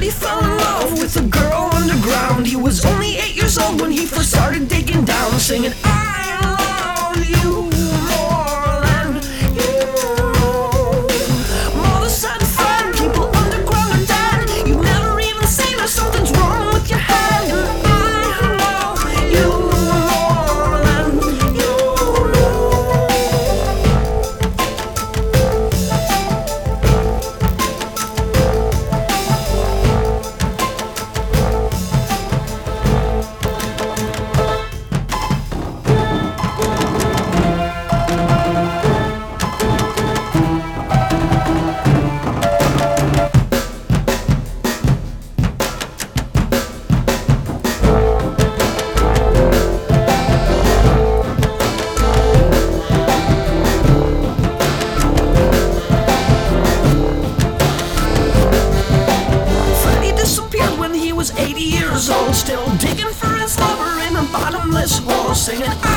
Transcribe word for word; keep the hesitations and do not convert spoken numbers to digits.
Freddie fell in love with a girl underground. He was only eight years old when he first started digging down, singing, I love you more than you know. Mother said, Fred, people underground are dead. You never even say that something's wrong with your head. And I love you more than you know. Was eighty years old, still digging for his lover in a bottomless hole, singing